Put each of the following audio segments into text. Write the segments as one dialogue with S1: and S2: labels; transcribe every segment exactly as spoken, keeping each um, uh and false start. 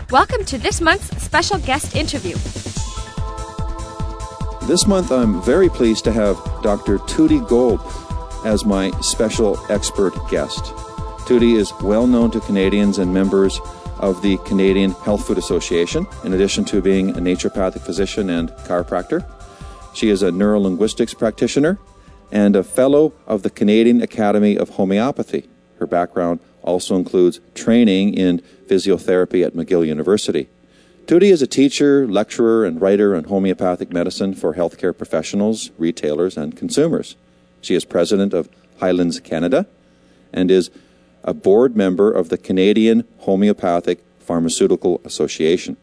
S1: Welcome to this month's special guest interview.
S2: This month I'm very pleased to have Doctor Tutti Golb as my special expert guest. Tutti is well known to Canadians and members of the Canadian Health Food Association, in addition to being a naturopathic physician and chiropractor. She is a neurolinguistics practitioner and a fellow of the Canadian Academy of Homeopathy. Her background also includes training in physiotherapy at McGill University. Tutti is a teacher, lecturer, and writer on homeopathic medicine for healthcare professionals, retailers, and consumers. She is president of Highlands Canada and is a board member of the Canadian Homeopathic Pharmaceutical Association.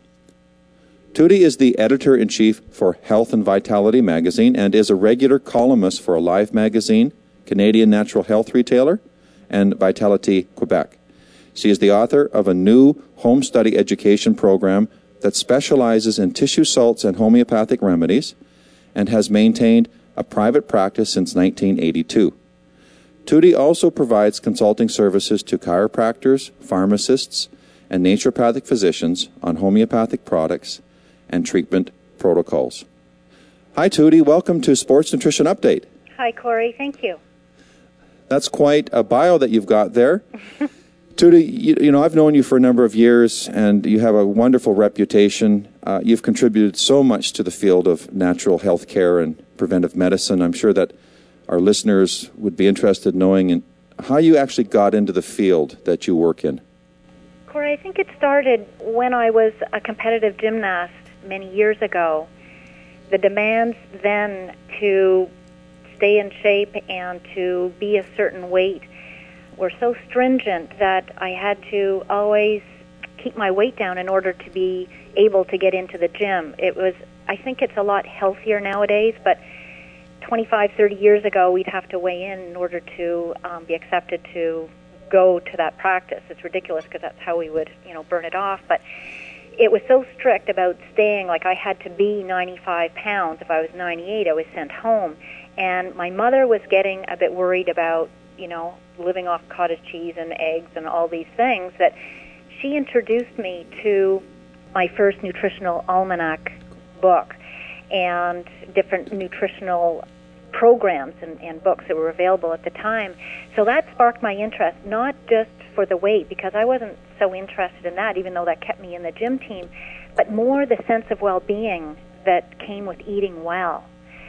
S2: Tutti is the editor-in-chief for Health and Vitality magazine and is a regular columnist for Alive magazine, Canadian Natural Health Retailer, and Vitality Quebec. She is the author of a new home study education program that specializes in tissue salts and homeopathic remedies and has maintained a private practice since nineteen eighty-two. Tutti also provides consulting services to chiropractors, pharmacists, and naturopathic physicians on homeopathic products and treatment protocols. Hi, Tutti. Welcome to Sports Nutrition Update.
S3: Hi, Corey. Thank you.
S2: That's quite a bio that you've got there. Tutti, you, you know, I've known you for a number of years, and you have a wonderful reputation. Uh, you've contributed so much to the field of natural health care and preventive medicine. I'm sure that our listeners would be interested in knowing in how you actually got into the field that you work in.
S3: Corey, I think it started when I was a competitive gymnast many years ago. The demands then to stay in shape and to be a certain weight were so stringent that I had to always keep my weight down in order to be able to get into the gym. It was, I think it's a lot healthier nowadays, but twenty-five, thirty years ago, we'd have to weigh in in order to um, be accepted to go to that practice. It's ridiculous because that's how we would, you know, burn it off. But it was so strict about staying, like I had to be ninety-five pounds. If I was ninety-eight, I was sent home. And my mother was getting a bit worried about, you know, living off cottage cheese and eggs and all these things, that she introduced me to my first nutritional almanac book and different nutritional programs and, and books that were available at the time. So that sparked my interest, not just for the weight, because I wasn't so interested in that, even though that kept me in the gym team, but more the sense of well-being that came with eating well.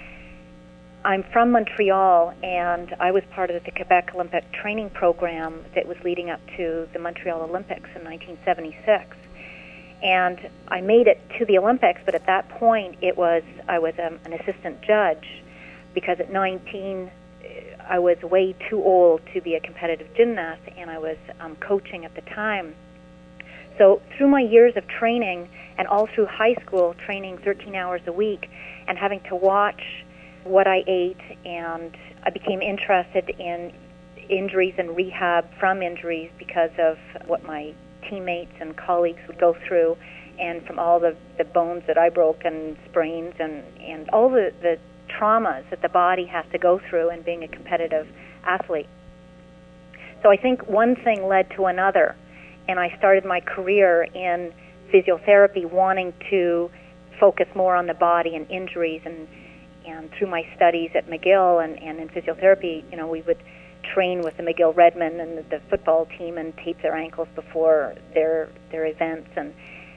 S3: I'm from Montreal, and I was part of the Quebec Olympic training program that was leading up to the Montreal Olympics in nineteen seventy-six. And I made it to the Olympics, but at that point it was I was um, an assistant judge, because at nineteen I was way too old to be a competitive gymnast, and I was um, coaching at the time. So through my years of training, and all through high school, training thirteen hours a week, and having to watch what I ate, and I became interested in injuries and rehab from injuries because of what my teammates and colleagues would go through, and from all the, the bones that I broke and sprains and, and all the, the traumas that the body has to go through in being a competitive athlete. So I think one thing led to another, and I started my career in physiotherapy, wanting to focus more on the body and injuries. And And through my studies at McGill and, and in physiotherapy, you know, we would train with the McGill Redmen and the, the football team and tape their ankles before their their events. And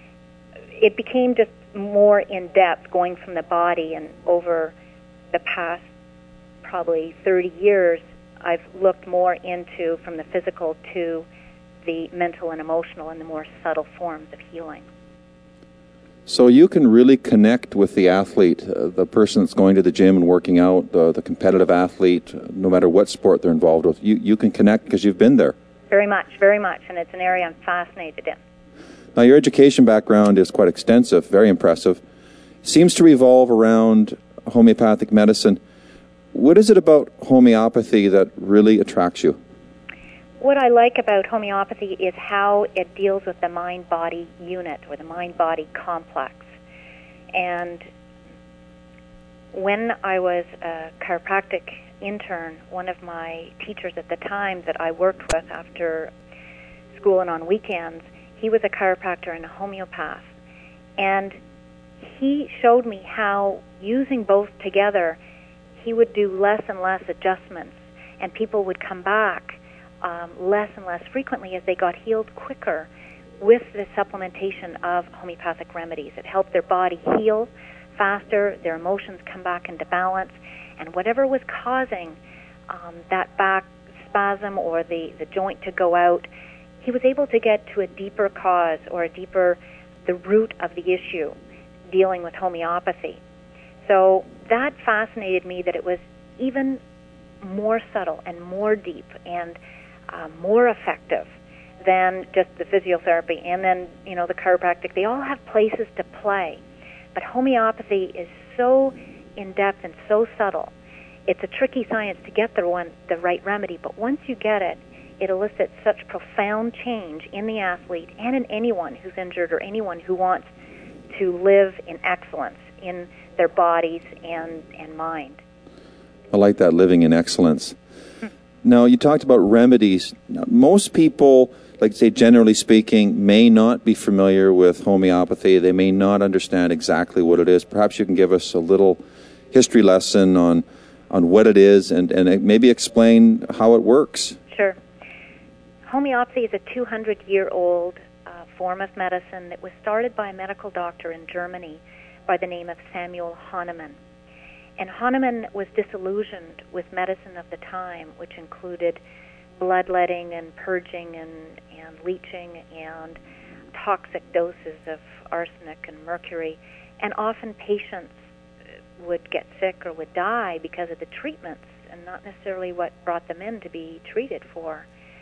S3: it became just more in-depth, going from the body. And over the past probably thirty years, I've looked more into, from the physical to the mental and emotional and the more subtle forms of healing.
S2: So you can really connect with the athlete, uh, the person that's going to the gym and working out, uh, the competitive athlete, uh, no matter what sport they're involved with. You you can connect because you've been there.
S3: Very much, very much, and it's an area I'm fascinated in.
S2: Now, your education background is quite extensive, very impressive. Seems to revolve around homeopathic medicine. What is it about homeopathy that really attracts you?
S3: What I like about homeopathy is how it deals with the mind-body unit, or the mind-body complex. And when I was a chiropractic intern, one of my teachers at the time that I worked with after school and on weekends, He was a chiropractor and a homeopath. And he showed me how, using both together, he would do less and less adjustments, and people would come back um, less and less frequently as they got healed quicker with the supplementation of homeopathic remedies. It helped their body heal faster, their emotions come back into balance, and whatever was causing um, that back spasm or the, the joint to go out, he was able to get to a deeper cause or a deeper, the root of the issue, dealing with homeopathy. So that fascinated me, that it was even more subtle and more deep and uh, more effective than just the physiotherapy and then, you know, the chiropractic. They all have places to play. But homeopathy is so in-depth and so subtle. It's a tricky science to get the one, the right remedy, but once you get it, it elicits such profound change in the athlete and in anyone who's injured or anyone who wants to live in excellence in their bodies and, and mind.
S2: I like that, living in excellence. Now, you talked about remedies. Now, most people, like say generally speaking, may not be familiar with homeopathy. They may not understand exactly what it is. Perhaps you can give us a little history lesson on on what it is and, and maybe explain how it works.
S3: Sure. Homeopathy is a two hundred year old uh, form of medicine that was started by a medical doctor in Germany by the name of Samuel Hahnemann. And Hahnemann was disillusioned with medicine of the time, which included bloodletting and purging and, and leeching and toxic doses of arsenic and mercury. And often patients would get sick or would die because of the treatments and not necessarily what brought them in to be treated for.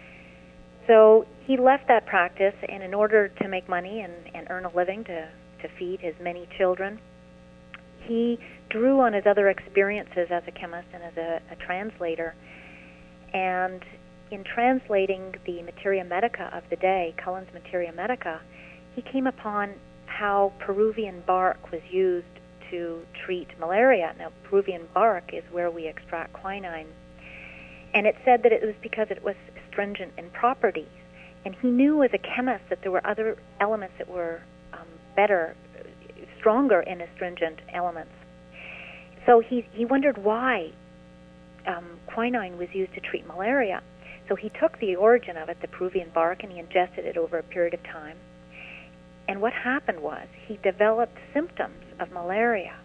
S3: So he left that practice, and in order to make money and, and earn a living to, to feed his many children, he drew on his other experiences as a chemist and as a, a translator. And in translating the Materia Medica of the day, Cullen's Materia Medica, he came upon how Peruvian bark was used to treat malaria. Now, Peruvian bark is where we extract quinine. And it said that it was because it was astringent in properties. And he knew as a chemist that there were other elements that were um, better, stronger in astringent elements. So he, he wondered why um, quinine was used to treat malaria. So he took the origin of it, the Peruvian bark, and he ingested it over a period of time. And what happened was he developed symptoms of malaria.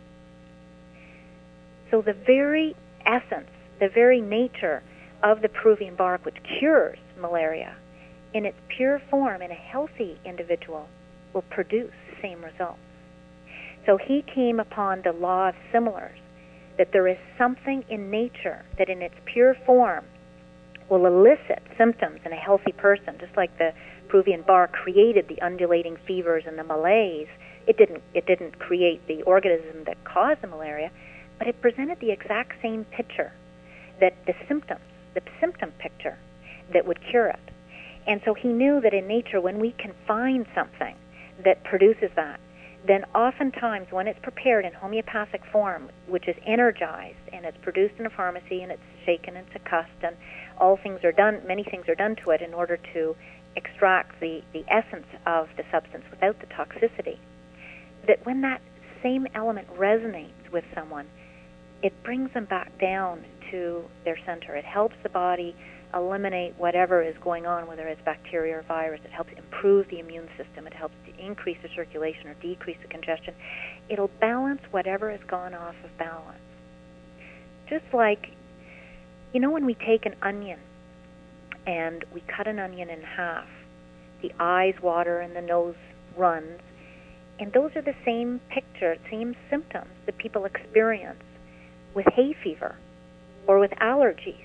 S3: So the very essence, the very nature of the Peruvian bark, which cures malaria, in its pure form in a healthy individual will produce the same results. So he came upon the law of similars, that there is something in nature that in its pure form will elicit symptoms in a healthy person, just like the Peruvian bark created the undulating fevers and the malaise. It didn't, it didn't create the organism that caused the malaria, but it presented the exact same picture, that the symptoms, the symptom picture that would cure it. And so he knew that in nature, when we can find something that produces that, then oftentimes when it's prepared in homeopathic form, which is energized, and it's produced in a pharmacy, and it's shaken and succussed, and all things are done, many things are done to it in order to extract the, the essence of the substance without the toxicity, that when that same element resonates with someone, it brings them back down to their center. It helps the body eliminate whatever is going on, whether it's bacteria or virus. It helps improve the immune system. It helps to increase the circulation or decrease the congestion. It'll balance whatever has gone off of balance. Just like, you know, when we take an onion and we cut an onion in half, the eyes water and the nose runs, and those are the same picture, same symptoms that people experience with hay fever or with allergies.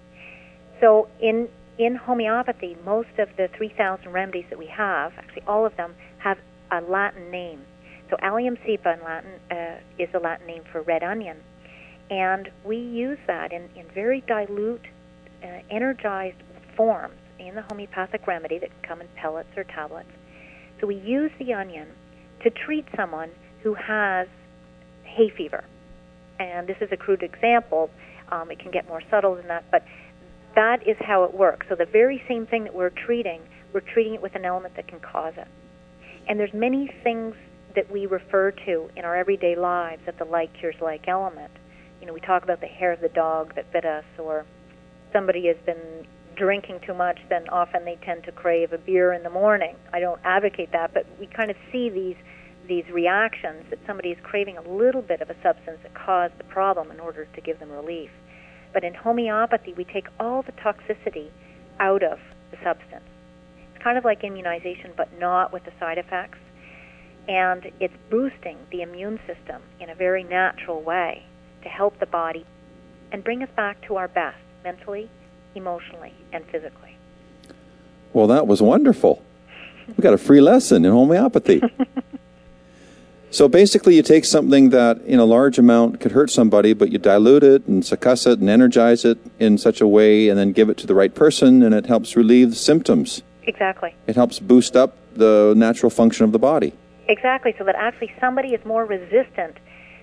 S3: So in in homeopathy, most of the three thousand remedies that we have, actually all of them, have a Latin name. So allium cepa in Latin uh, is a Latin name for red onion. And we use that in, in very dilute, uh, energized forms in the homeopathic remedy that can come in pellets or tablets. So we use the onion to treat someone who has hay fever. And this is a crude example. Um, it can get more subtle than that, but that is how it works. So the very same thing that we're treating, we're treating it with an element that can cause it. And there's many things that we refer to in our everyday lives that the like cures like element. You know, we talk about the hair of the dog that bit us, or somebody has been drinking too much, then often they tend to crave a beer in the morning. I don't advocate that, but we kind of see these these reactions that somebody is craving a little bit of a substance that caused the problem in order to give them relief. But in homeopathy, we take all the toxicity out of the substance. It's kind of like immunization, but not with the side effects. And it's boosting the immune system in a very natural way to help the body and bring us back to our best, mentally, emotionally, and physically.
S2: Well, that was wonderful. We got a free lesson in homeopathy. So basically you take something that in a large amount could hurt somebody, but you dilute it and succuss it and energize it in such a way and then give it to the right person, and it helps relieve the symptoms.
S3: Exactly.
S2: It helps boost up the natural function of the body.
S3: Exactly, so that actually somebody is more resistant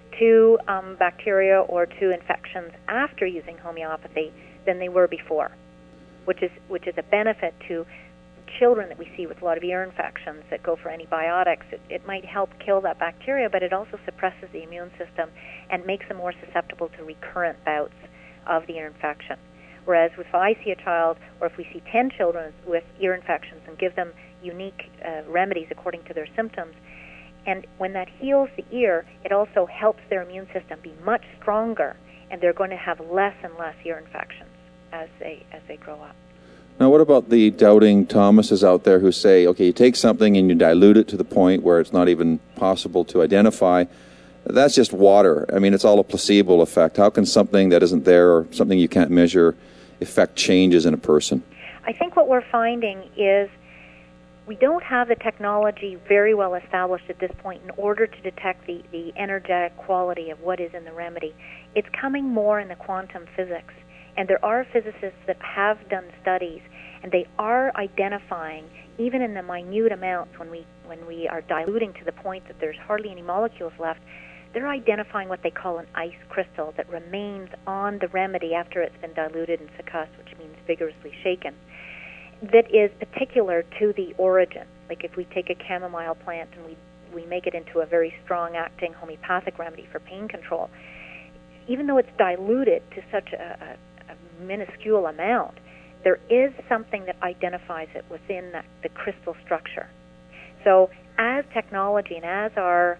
S3: to um, bacteria or to infections after using homeopathy than they were before, which is which is a benefit to children that we see with a lot of ear infections that go for antibiotics. It, it might help kill that bacteria, but it also suppresses the immune system and makes them more susceptible to recurrent bouts of the ear infection. Whereas if I see a child, or if we see ten children with ear infections and give them unique uh, remedies according to their symptoms, and when that heals the ear, it also helps their immune system be much stronger, and they're going to have less and less ear infections as they as they grow up.
S2: Now, what about the doubting Thomases out there who say, okay, you take something and you dilute it to the point where it's not even possible to identify? That's just water. I mean, it's all a placebo effect. How can something that isn't there or something you can't measure affect changes in a person?
S3: I think what we're finding is we don't have the technology very well established at this point in order to detect the, the energetic quality of what is in the remedy. It's coming more in the quantum physics. And there are physicists that have done studies, and they are identifying, even in the minute amounts when we when we are diluting to the point that there's hardly any molecules left, they're identifying what they call an ice crystal that remains on the remedy after it's been diluted and succussed, which means vigorously shaken, that is particular to the origin. Like if we take a chamomile plant and we, we make it into a very strong-acting homeopathic remedy for pain control, even though it's diluted to such a, a a minuscule amount, there is something that identifies it within that, the crystal structure. So as technology and as our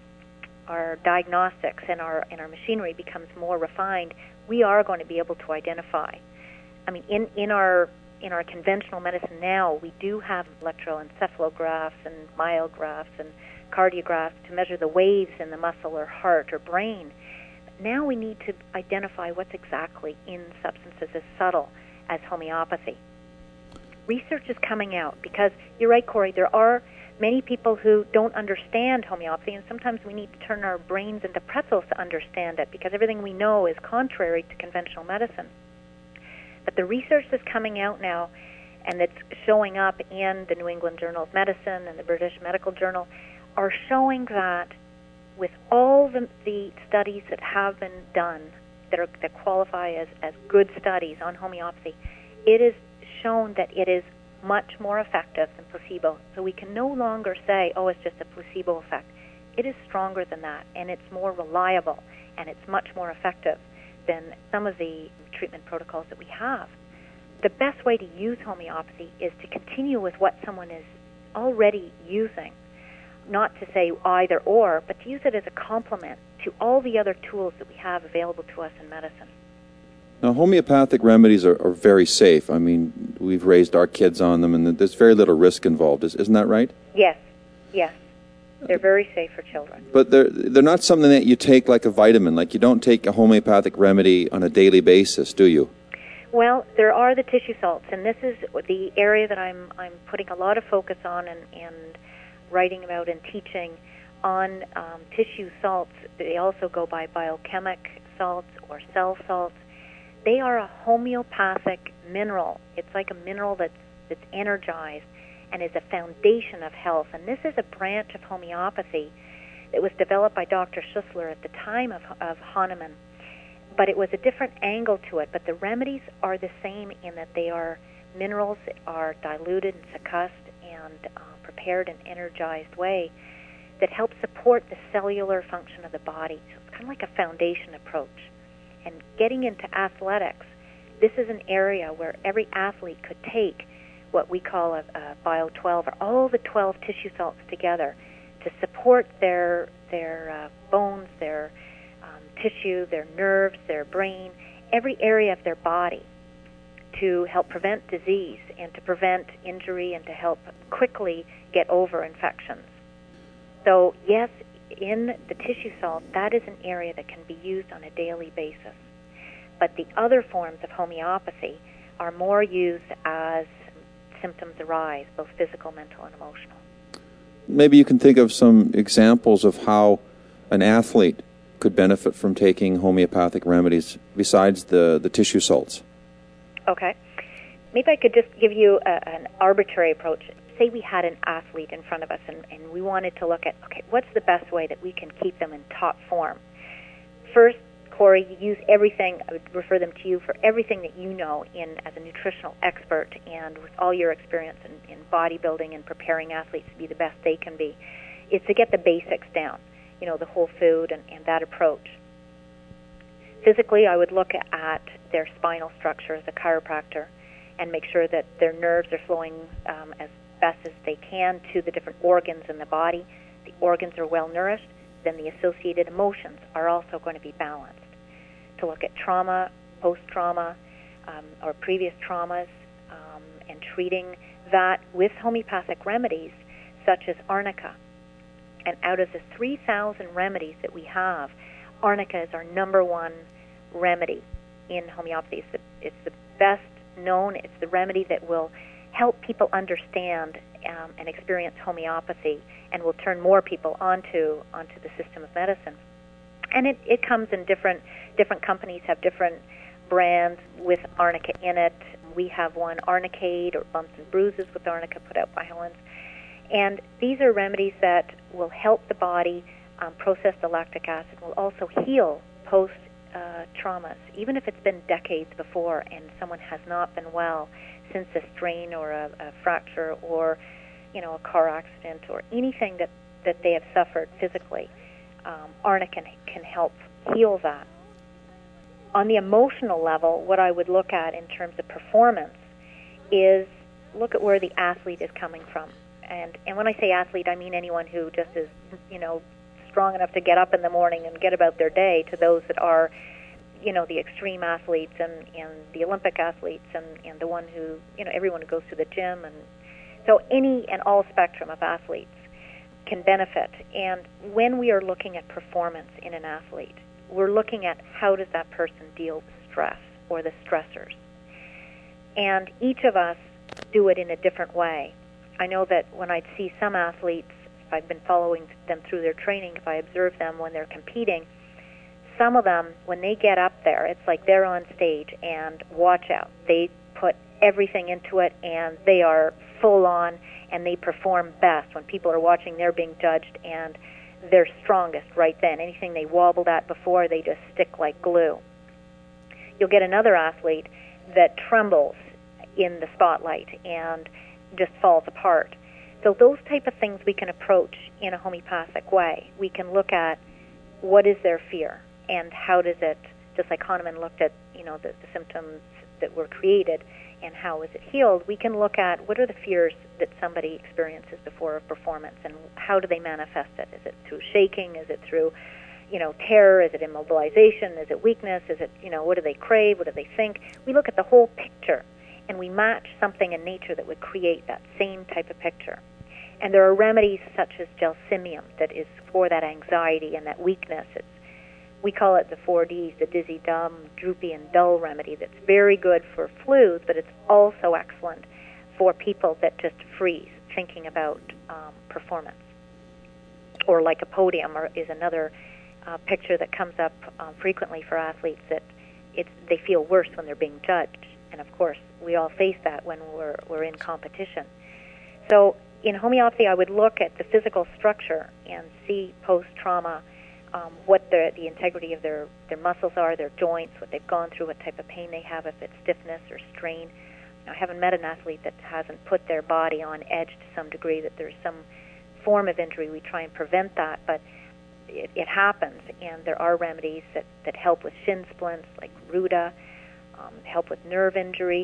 S3: our diagnostics and our and our machinery becomes more refined, we are going to be able to identify. I mean, in, in our in our conventional medicine now, we do have electroencephalographs and myographs and cardiographs to measure the waves in the muscle or heart or brain. Now we need to identify what's exactly in substances as subtle as homeopathy. Research is coming out because, you're right, Corey, there are many people who don't understand homeopathy, and sometimes we need to turn our brains into pretzels to understand it because everything we know is contrary to conventional medicine. But the research that's coming out now and that's showing up in the New England Journal of Medicine and the British Medical Journal are showing that with all the, the studies that have been done that, are, that qualify as, as good studies on homeopathy, it is shown that it is much more effective than placebo. So we can no longer say, oh, it's just a placebo effect. It is stronger than that, and it's more reliable, and it's much more effective than some of the treatment protocols that we have. The best way to use homeopathy is to continue with what someone is already using. Not to say either or, but to use it as a complement to all the other tools that we have available to us in medicine.
S2: Now, homeopathic remedies are, are very safe. I mean, we've raised our kids on them, and there's very little risk involved. Is, isn't that right?
S3: Yes, yes. They're very safe for children.
S2: But they're, they're not something that you take like a vitamin. Like you don't take a homeopathic remedy on a daily basis, do you?
S3: Well, there are the tissue salts, and this is the area that I'm I'm putting a lot of focus on and, and writing about and teaching on um, tissue salts. They also go by biochemic salts or cell salts. They are a homeopathic mineral. It's like a mineral that's, that's energized and is a foundation of health. And this is a branch of homeopathy that was developed by Doctor Schussler at the time of, of Hahnemann but it was a different angle to it. But the remedies are the same in that they are minerals that are diluted and succussed and uh, prepared in an energized way that help support the cellular function of the body. So it's kind of like a foundation approach. And getting into athletics, this is an area where every athlete could take what we call a, a Bio twelve, or all the twelve tissue salts together to support their their uh, bones, their um, tissue, their nerves, their brain, every area of their body, to help prevent disease and to prevent injury and to help quickly get over infections. So yes, in the tissue salt, that is an area that can be used on a daily basis. But the other forms of homeopathy are more used as symptoms arise, both physical, mental, and emotional.
S2: Maybe you can think of some examples of how an athlete could benefit from taking homeopathic remedies besides the, the tissue salts.
S3: Okay. Maybe I could just give you a, an arbitrary approach. Say we had an athlete in front of us and, and we wanted to look at, okay, what's the best way that we can keep them in top form? First, Corey, you use everything, I would refer them to you for everything that you know in as a nutritional expert and with all your experience in, in bodybuilding and preparing athletes to be the best they can be, is to get the basics down, you know, the whole food and, and that approach. Physically, I would look at their spinal structure as a chiropractor and make sure that their nerves are flowing um, as best as they can to the different organs in the body. The organs are well nourished, then the associated emotions are also going to be balanced. To look at trauma, post-trauma, um, or previous traumas, um, and treating that with homeopathic remedies such as arnica. And out of the three thousand remedies that we have, arnica is our number one remedy in homeopathy. It's the, it's the best known. It's the remedy that will help people understand um, and experience homeopathy and will turn more people onto onto the system of medicine. And it, it comes in different different companies have different brands with arnica in it. We have one, Arnicade, or Bumps and Bruises with arnica, put out by Helens. And these are remedies that will help the body um, process the lactic acid, will also heal post uh, traumas, even if it's been decades before and someone has not been well since a strain or a, a fracture or, you know, a car accident or anything that, that they have suffered physically. Um, arnica can, can help heal that. On the emotional level, what I would look at in terms of performance is look at where the athlete is coming from. And and when I say athlete, I mean anyone who just is, you know, strong enough to get up in the morning and get about their day, to those that are, you know, the extreme athletes and, and the Olympic athletes and, and the one who, you know, everyone who goes to the gym. And so any and all spectrum of athletes can benefit. And when we are looking at performance in an athlete, we're looking at how does that person deal with stress or the stressors. And each of us do it in a different way. I know that when I see some athletes, if I've been following them through their training, if I observe them when they're competing, some of them, when they get up there, it's like they're on stage, and watch out. They put everything into it, and they are full on, and they perform best. When people are watching, they're being judged, and they're strongest right then. Anything they wobbled at before, they just stick like glue. You'll get another athlete that trembles in the spotlight and just falls apart. So those type of things we can approach in a homeopathic way. We can look at what is their fear and how does it, just like Hahnemann looked at, you know, the, the symptoms that were created and how is it healed. We can look at what are the fears that somebody experiences before a performance and how do they manifest it. Is it through shaking? Is it through, you know, terror? Is it immobilization? Is it weakness? Is it, you know, what do they crave? What do they think? We look at the whole picture and we match something in nature that would create that same type of picture. And there are remedies such as gelsemium that is for that anxiety and that weakness. It's, we call it the four Ds, the dizzy, dumb, droopy, and dull remedy that's very good for flus, but it's also excellent for people that just freeze thinking about um, performance. Or lycopodium or is another uh, picture that comes up um, frequently for athletes that it's, they feel worse when they're being judged. And of course, we all face that when we're, we're in competition. So in homeopathy, I would look at the physical structure and see post-trauma um, what the, the integrity of their, their muscles are, their joints, what they've gone through, what type of pain they have, if it's stiffness or strain. I haven't met an athlete that hasn't put their body on edge to some degree, that there's some form of injury. We try and prevent that, but it, it happens, and there are remedies that, that help with shin splints, like Ruda, um, help with nerve injury.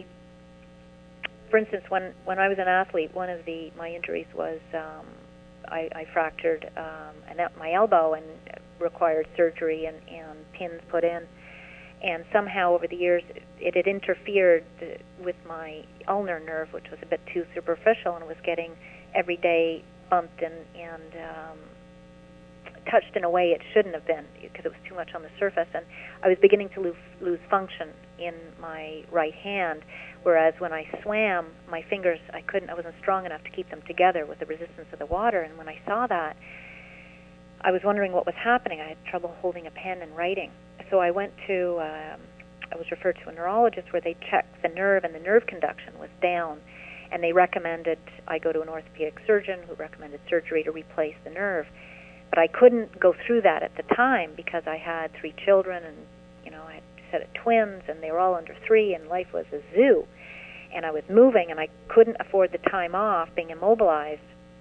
S3: For instance, when, when I was an athlete, one of the my injuries was um, I, I fractured um, an, my elbow and required surgery and, and pins put in. And somehow over the years, it had interfered with my ulnar nerve, which was a bit too superficial, and was getting every day bumped and, and um, touched in a way it shouldn't have been because it was too much on the surface. And I was beginning to lose, lose function in my right hand, whereas when I swam, my fingers, I couldn't, I wasn't strong enough to keep them together with the resistance of the water. And when I saw that, I was wondering what was happening. I had trouble holding a pen and writing. So I went to, um, I was referred to a neurologist where they checked the nerve, and the nerve conduction was down. And they recommended I go to an orthopedic surgeon who recommended surgery to replace the nerve. But I couldn't go through that at the time because I had three children, and, you know, I had a set of twins, and they were all under three, and life was a zoo. And I was moving, and I couldn't afford the time off being immobilized.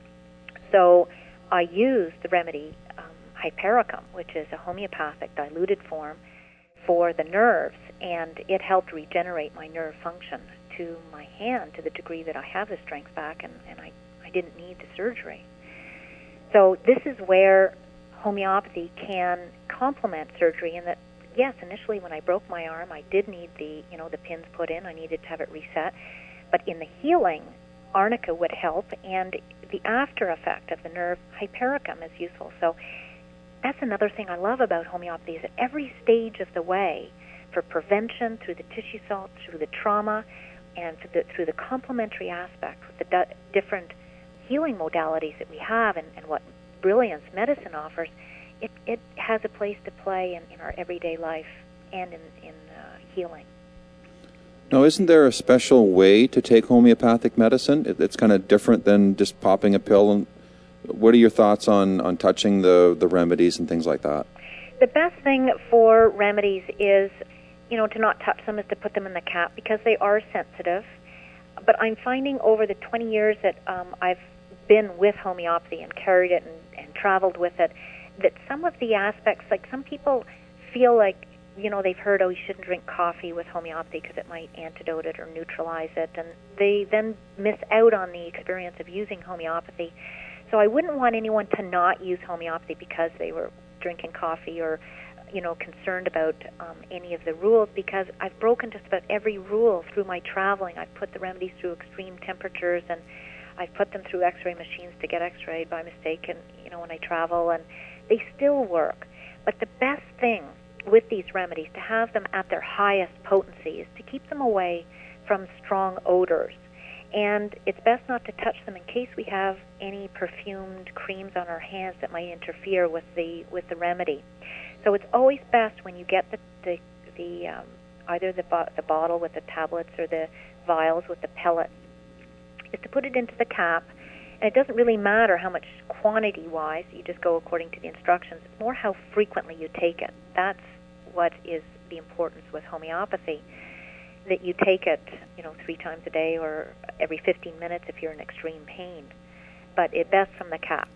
S3: So I used the remedy Hypericum, which is a homeopathic diluted form for the nerves, and it helped regenerate my nerve function to my hand to the degree that I have the strength back, and, and I, I didn't need the surgery. So this is where homeopathy can complement surgery, in that, yes, initially when I broke my arm, I did need the, you know, the pins put in. I needed to have it reset. But in the healing, arnica would help, and the after effect of the nerve, Hypericum, is useful. So that's another thing I love about homeopathy, is at every stage of the way, for prevention, through the tissue salts, through the trauma, and through the, through the complementary aspects, with the d- different healing modalities that we have, and, and what brilliance medicine offers, it, it has a place to play in, in our everyday life and in, in uh, healing.
S2: Now, isn't there a special way to take homeopathic medicine? It, it's kind of different than just popping a pill. And what are your thoughts on, on touching the, the remedies and things like that?
S3: The best thing for remedies is, you know, to not touch them, is to put them in the cap, because they are sensitive. But I'm finding over the twenty years that um, I've been with homeopathy and carried it and, and traveled with it, that some of the aspects, like some people feel like, you know, they've heard, oh, you shouldn't drink coffee with homeopathy because it might antidote it or neutralize it, and they then miss out on the experience of using homeopathy. So I wouldn't want anyone to not use homeopathy because they were drinking coffee or, you know, concerned about um, any of the rules, because I've broken just about every rule through my traveling. I've put the remedies through extreme temperatures, and I've put them through x-ray machines to get x-rayed by mistake, and, you know, when I travel, and they still work. But the best thing with these remedies, to have them at their highest potency, is to keep them away from strong odors. And it's best not to touch them in case we have any perfumed creams on our hands that might interfere with the with the remedy. So it's always best when you get the the, the um, either the bo- the bottle with the tablets or the vials with the pellets, is to put it into the cap. And it doesn't really matter how much quantity-wise, you just go according to the instructions. It's more how frequently you take it. That's what is the importance with homeopathy, that you take it, you know, three times a day or every fifteen minutes if you're in extreme pain. But it best from the cap.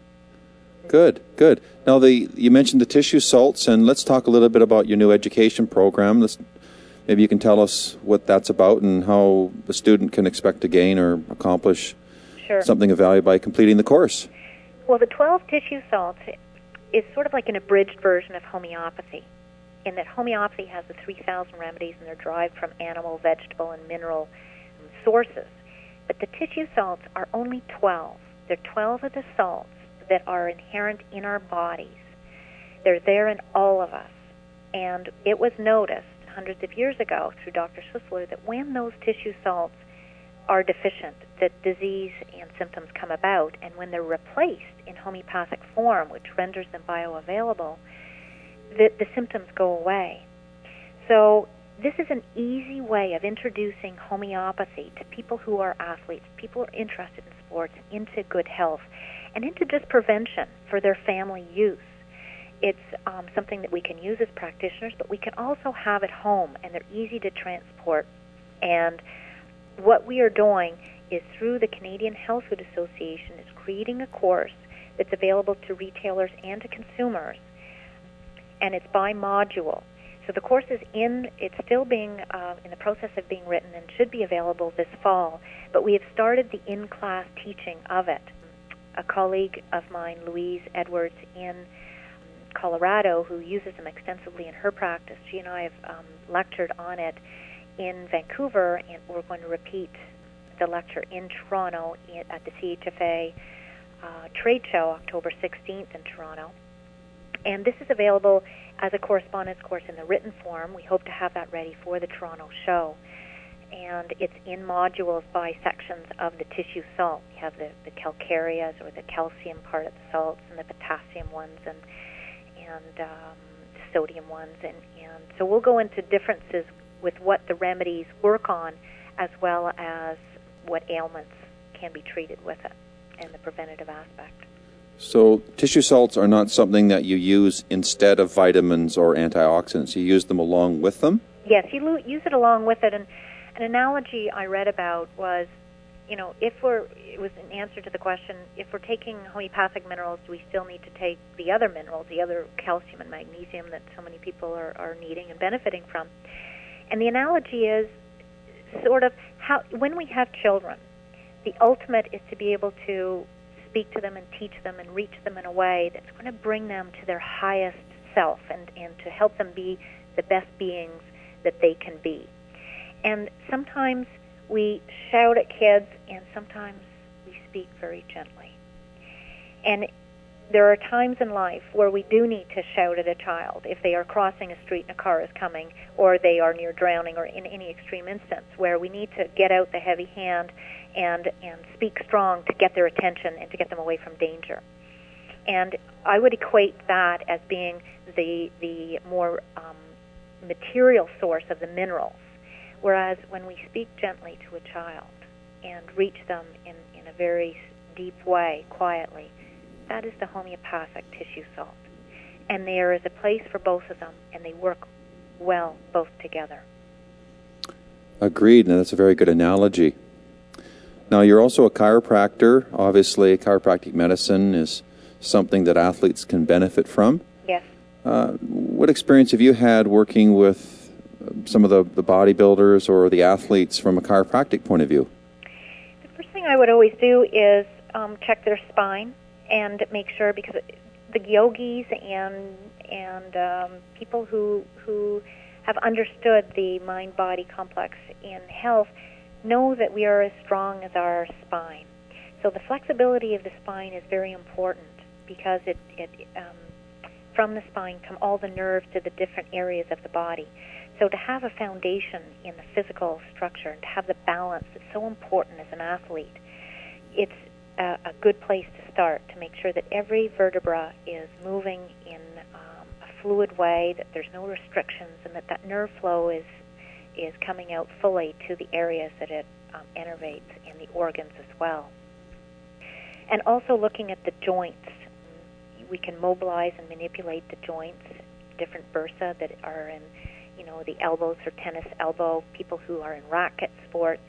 S2: Good, good. Now, the you mentioned the tissue salts, and let's talk a little bit about your new education program. Let's, maybe you can tell us what that's about and how the student can expect to gain or accomplish
S3: Sure.
S2: something of value by completing the course.
S3: Well, the twelve tissue salts is sort of like an abridged version of homeopathy, in that homeopathy has the three thousand remedies, and they're derived from animal, vegetable, and mineral sources. But the tissue salts are only twelve. They're twelve of the salts that are inherent in our bodies. They're there in all of us. And it was noticed hundreds of years ago through Doctor Schussler that when those tissue salts are deficient, that disease and symptoms come about, and when they're replaced in homeopathic form, which renders them bioavailable, the, the symptoms go away. So this is an easy way of introducing homeopathy to people who are athletes, people who are interested in sports, into good health, and into just prevention for their family use. it's um, something that we can use as practitioners, but we can also have at home, and they're easy to transport. And what we are doing is, through the Canadian Health Food Association, is creating a course that's available to retailers and to consumers, and it's by module. So the course is in, it's still being uh, in the process of being written and should be available this fall, but we have started the in-class teaching of it. A colleague of mine, Louise Edwards, in Colorado, who uses them extensively in her practice, she and I have um, lectured on it in Vancouver, and we're going to repeat the lecture in Toronto at the C H F A uh, trade show, October sixteenth in Toronto. And this is available as a correspondence course in the written form. We hope to have that ready for the Toronto show. And it's in modules by sections of the tissue salt. You have the, the calcareous, or the calcium part of the salts, and the potassium ones, and and um, the sodium ones. And, and so we'll go into differences with what the remedies work on, as well as what ailments can be treated with it, and the preventative aspect.
S2: So tissue salts are not something that you use instead of vitamins or antioxidants. You use them along with them?
S3: Yes, you lo- use it along with it. And an analogy I read about was, you know, if we're, it was an answer to the question, if we're taking homeopathic minerals, do we still need to take the other minerals, the other calcium and magnesium that so many people are, are needing and benefiting from? And the analogy is sort of how, when we have children, the ultimate is to be able to speak to them and teach them and reach them in a way that's going to bring them to their highest self, and, and to help them be the best beings that they can be. And sometimes we shout at kids, and sometimes we speak very gently. And there are times in life where we do need to shout at a child if they are crossing a street and a car is coming, or they are near drowning, or in any extreme instance where we need to get out the heavy hand and and speak strong to get their attention and to get them away from danger. And I would equate that as being the the more um, material source of the minerals, whereas when we speak gently to a child and reach them in, in a very deep way, quietly, that is the homeopathic tissue salt. And there is a place for both of them, and they work well both together.
S2: Agreed, and that's a very good analogy. Now, you're also a chiropractor. Obviously, chiropractic medicine is something that athletes can benefit from.
S3: Yes.
S2: Uh, what experience have you had working with some of the, the bodybuilders or the athletes from a chiropractic point of view?
S3: The first thing I would always do is um, check their spine and make sure, because the yogis and and um, people who who have understood the mind-body complex in health know that we are as strong as our spine. So the flexibility of the spine is very important, because it, it um, from the spine come all the nerves to the different areas of the body. So to have a foundation in the physical structure and to have the balance that's so important as an athlete, it's a, a good place to start, to make sure that every vertebra is moving in um, a fluid way, that there's no restrictions, and that that nerve flow is is coming out fully to the areas that it um, innervates in the organs as well. And also looking at the joints. We can mobilize and manipulate the joints, different bursa that are in, you know, the elbows for tennis elbow, people who are in racket sports,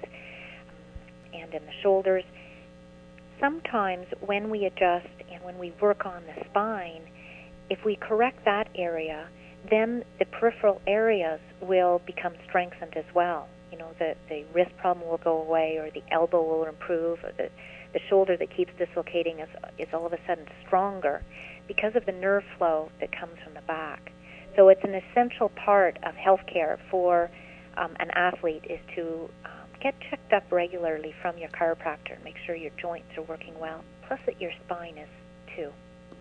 S3: and in the shoulders. Sometimes when we adjust and when we work on the spine, if we correct that area, then the peripheral areas will become strengthened as well. You know, the, the wrist problem will go away, or the elbow will improve, or the, the shoulder that keeps dislocating is, is all of a sudden stronger because of the nerve flow that comes from the back. So it's an essential part of healthcare for um, an athlete is to um, get checked up regularly from your chiropractor and make sure your joints are working well, plus that your spine is too.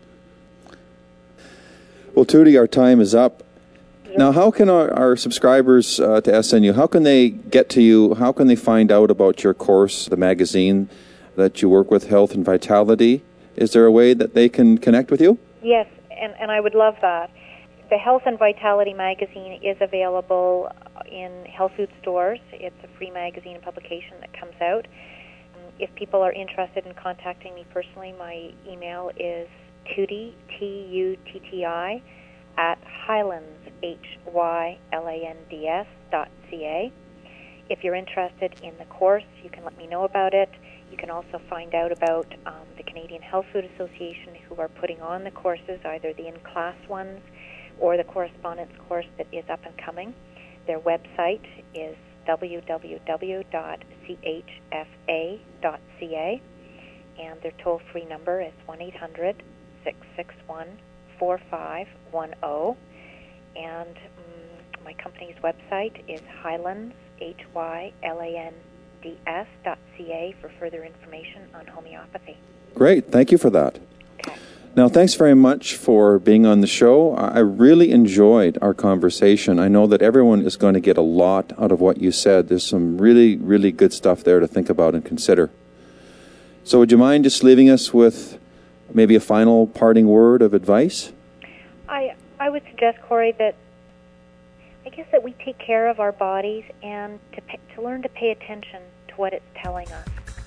S2: Well, Tootie, our time is up. Yep. Now, how can our, our subscribers uh, to S N U, how can they get to you? How can they find out about your course, the magazine that you work with, Health and Vitality? Is there a way that they can connect with you?
S3: Yes, and, and I would love that. The Health and Vitality magazine is available in health food stores. It's a free magazine and publication that comes out. If people are interested in contacting me personally, my email is Tutti, T U T T I, at Hylands, H Y L A N D S dot C A. If you're interested in the course, you can let me know about it. You can also find out about um, the Canadian Health Food Association, who are putting on the courses, either the in-class ones or the correspondence course that is up and coming. Their website is w w w dot c h f a dot c a, and their toll-free number is one eight hundred, six six one, four five one zero. And um, my company's website is Hylands, H Y L A N D S dot C A, for further information on homeopathy.
S2: Great. Thank you for that.
S3: Okay.
S2: Now, thanks very much for being on the show. I really enjoyed our conversation. I know that everyone is going to get a lot out of what you said. There's some really, really good stuff there to think about and consider. So would you mind just leaving us with maybe a final parting word of advice?
S3: I I would suggest, Corey, that I guess that we take care of our bodies and to pay, to learn to pay attention to what it's telling us.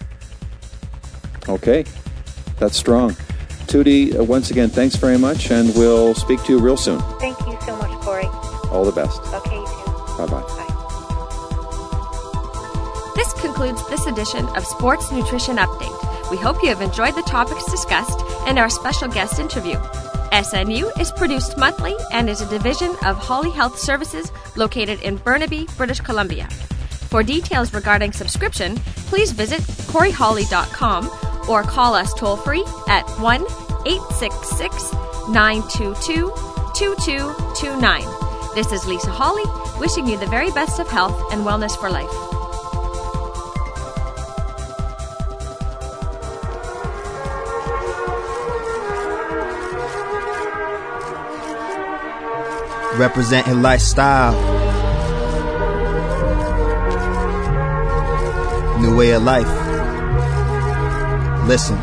S2: Okay. That's strong. Tutti, uh, once again, thanks very much, and we'll speak to you real soon.
S3: Thank you so much, Corey.
S2: All the best.
S3: Okay, you too.
S2: Bye-bye.
S3: Bye.
S1: This concludes this edition of Sports Nutrition Update. We hope you have enjoyed the topics discussed and our special guest interview. S N U is produced monthly and is a division of Holly Health Services located in Burnaby, British Columbia. For details regarding subscription, please visit corey holly dot com or call us toll-free at one eight six six, nine two two, two two two nine. This is Lisa Holly, wishing you the very best of health and wellness for life.
S4: Representing lifestyle, new way of life. Listen,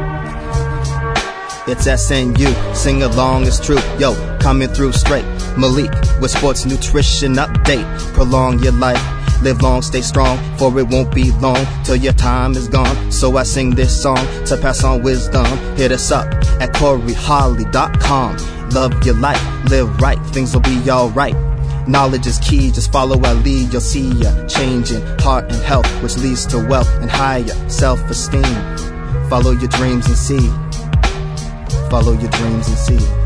S4: it's S N U, sing along, it's true. Yo, coming through straight, Malik with Sports Nutrition Update. Prolong your life, live long, stay strong, for it won't be long till your time is gone. So I sing this song to pass on wisdom. Hit us up at corey holly dot com. Love your life, live right, things will be alright. Knowledge is key, just follow our lead. You'll see ya changing heart and health, which leads to wealth and higher self-esteem. Follow your dreams and see. Follow your dreams and see.